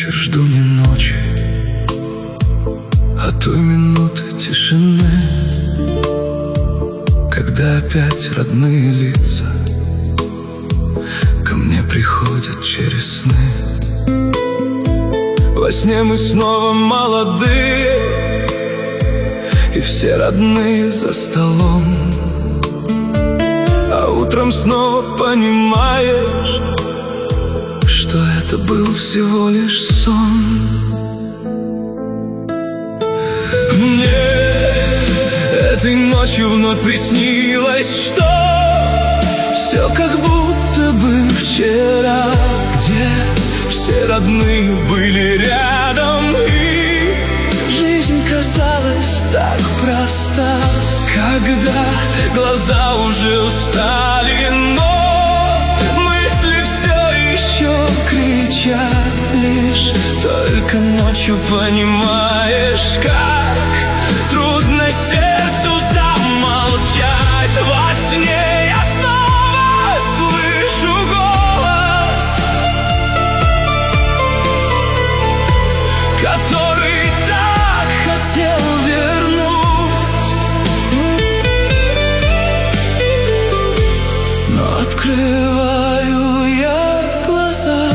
вечер жду не ночи, а той минуты тишины, когда опять родные лица ко мне приходят через сны. Во сне мы снова молодые, и все родные за столом, а утром снова понимаешь, что это был всего лишь сон. Мне этой ночью вновь приснилось, что все как будто бы вчера, где все родные были рядом, и жизнь казалась так проста, когда глаза уже устали, но мысли все еще кричат лишь. Только ночью понимаешь, как трудно сердцу замолчать. Во сне я снова слышу голос, который так хотел вернуть, но открываю я глаза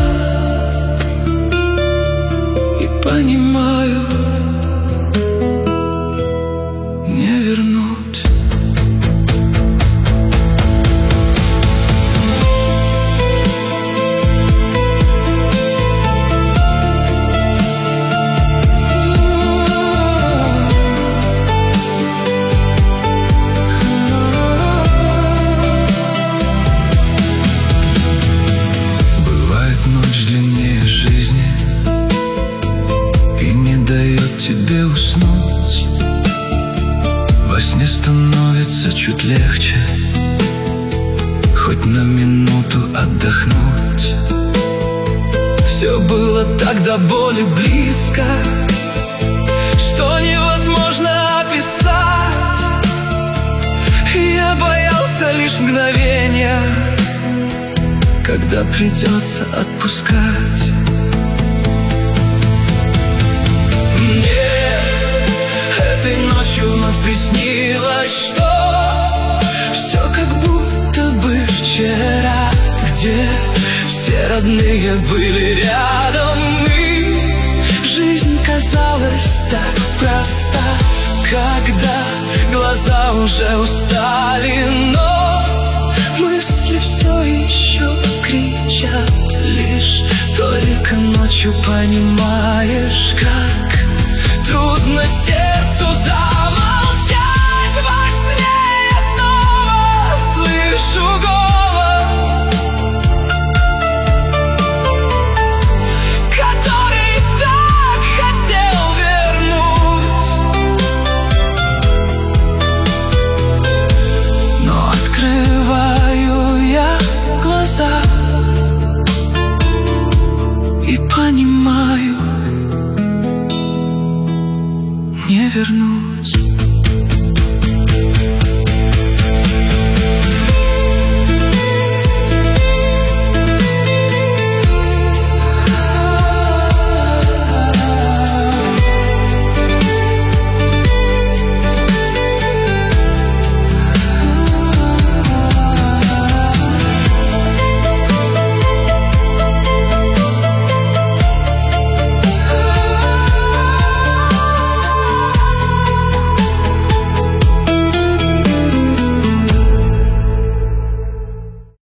и понимаю, не вернуть. Бывает ночь длиннее жизни и не дает тебе уснуть. Во сне становится чуть легче хоть на минуту отдохнуть. Все было так до боли близко, что невозможно описать. Я боялся лишь мгновения, когда придется отпускать. Мне этой ночью вновь приснилось, что все как будто бы вчера, где все родные были рядом, и жизнь казалась так проста, когда глаза уже устали, но мысли все еще кричат лишь. Только ночью понимаешь, как трудно сердцу замолчать. Во сне я снова слышу голос, который так хотел вернуть, но открываю я глаза и понимаю, не вернуть.